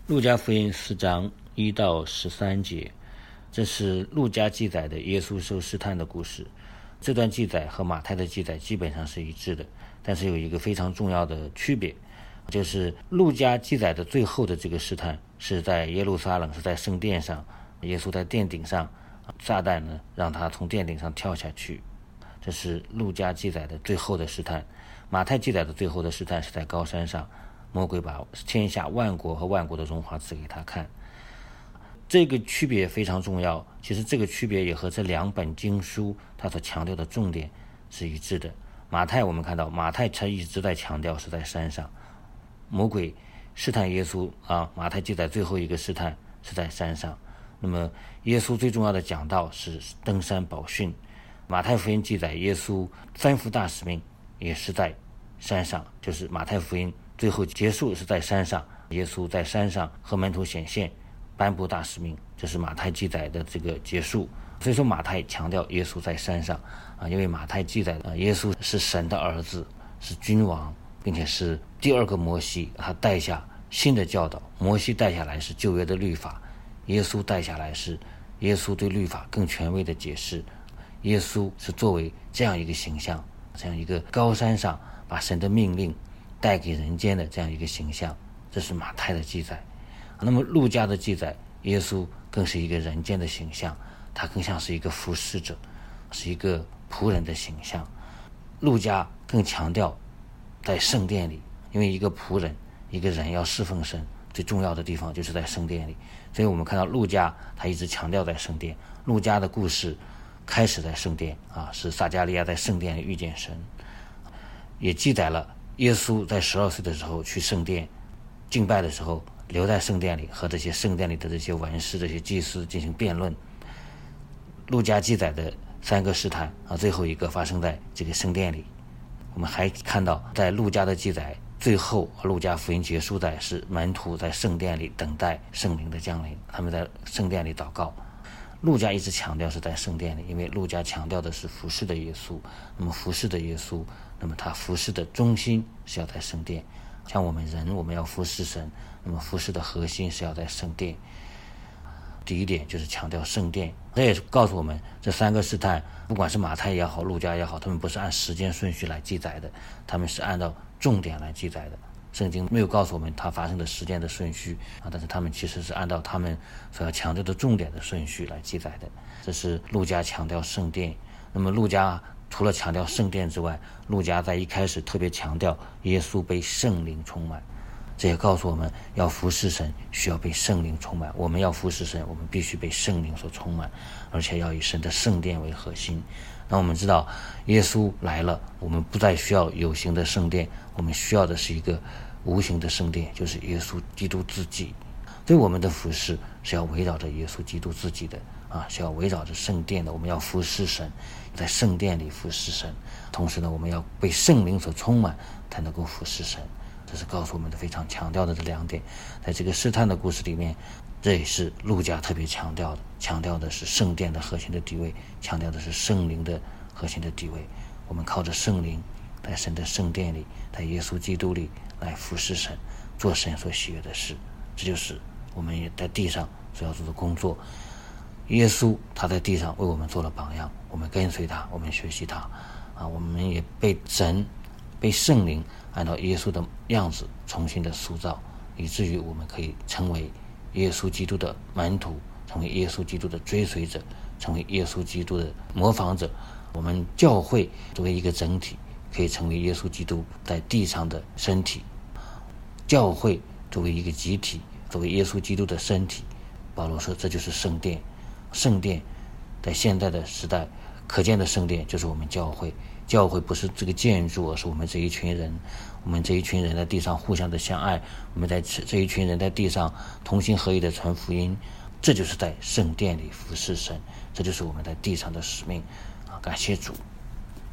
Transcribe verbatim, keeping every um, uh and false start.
路加福音四章一到十三节，这是路加记载的耶稣受试探的故事。这段记载和马太的记载基本上是一致的，但是有一个非常重要的区别，就是路加记载的最后的这个试探是在耶路撒冷，是在圣殿上，耶稣在殿顶上，撒旦呢让他从殿顶上跳下去，这是路加记载的最后的试探。马太记载的最后的试探是在高山上，魔鬼把天下万国和万国的荣华赐给他看。这个区别非常重要，其实这个区别也和这两本经书他所强调的重点是一致的。马太我们看到马太他一直在强调是在山上，魔鬼试探耶稣啊，马太记载最后一个试探是在山上。那么耶稣最重要的讲道是登山宝训，马太福音记载耶稣吩咐大使命也是在山上，就是马太福音最后结束是在山上，耶稣在山上和门徒显现，颁布大使命，这是马太记载的这个结束。所以说马太强调耶稣在山上啊，因为马太记载的耶稣是神的儿子，是君王，并且是第二个摩西，他带下新的教导。摩西带下来是旧约的律法，耶稣带下来是耶稣对律法更权威的解释。耶稣是作为这样一个形象，这样一个高山上把神的命令带给人间的这样一个形象，这是马太的记载。那么路加的记载，耶稣更是一个人间的形象，他更像是一个服侍者，是一个仆人的形象。路加更强调在圣殿里，因为一个仆人一个人要侍奉神，最重要的地方就是在圣殿里。所以我们看到路加他一直强调在圣殿。路加的故事开始在圣殿啊，是撒迦利亚在圣殿里遇见神，也记载了耶稣在十二岁的时候去圣殿敬拜的时候，留在圣殿里和这些圣殿里的这些文士、这些祭司进行辩论。路加记载的三个试探啊，最后一个发生在这个圣殿里。我们还看到在路加的记载最后，路加福音结束在是门徒在圣殿里等待圣灵的降临，他们在圣殿里祷告。路加一直强调是在圣殿里，因为路加强调的是服侍的耶稣。那么服侍的耶稣，那么他服侍的中心是要在圣殿。像我们人，我们要服侍神，那么服侍的核心是要在圣殿。第一点就是强调圣殿，这也是告诉我们这三个试探，不管是马太也好，路加也好，他们不是按时间顺序来记载的，他们是按照重点来记载的。圣经没有告诉我们它发生的时间的顺序啊，但是他们其实是按照他们所要强调的重点的顺序来记载的。这是路加强调圣殿。那么路加除了强调圣殿之外，路加在一开始特别强调耶稣被圣灵充满，这也告诉我们要服侍神需要被圣灵充满。我们要服侍神，我们必须被圣灵所充满，而且要以神的圣殿为核心。那我们知道耶稣来了，我们不再需要有形的圣殿，我们需要的是一个无形的圣殿，就是耶稣基督自己。对我们的服侍是要围绕着耶稣基督自己的啊，是要围绕着圣殿的。我们要服侍神，在圣殿里服侍神，同时呢，我们要被圣灵所充满，才能够服侍神。这是告诉我们的非常强调的这两点。在这个试探的故事里面，这也是路加特别强调的，强调的是圣殿的核心的地位，强调的是圣灵的核心的地位。我们靠着圣灵，在神的圣殿里，在耶稣基督里来服侍神，做神所喜悦的事。这就是我们也在地上所要做的工作。耶稣他在地上为我们做了榜样，我们跟随他，我们学习他啊，我们也被神被圣灵按照耶稣的样子重新的塑造，以至于我们可以成为耶稣基督的门徒，成为耶稣基督的追随者，成为耶稣基督的模仿者。我们教会作为一个整体，可以成为耶稣基督在地上的身体。教会作为一个集体，作为耶稣基督的身体，保罗说这就是圣殿。圣殿在现在的时代可见的圣殿就是我们教会。教会不是这个建筑，而是我们这一群人，我们这一群人在地上互相的相爱，我们在这一群人在地上同心合意的传福音，这就是在圣殿里服侍神，这就是我们在地上的使命啊！感谢主。